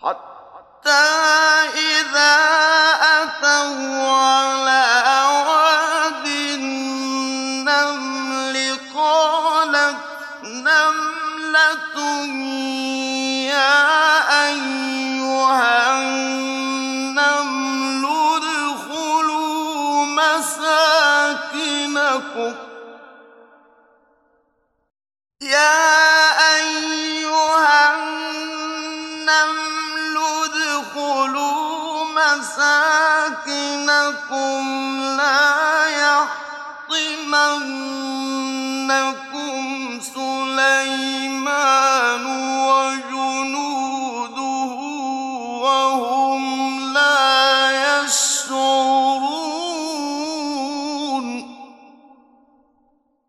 حتى إذا أتوا على واد النمل قالت نملة يا أيها النمل ادخلوا مساكنكم لا يحطمنكم سليمان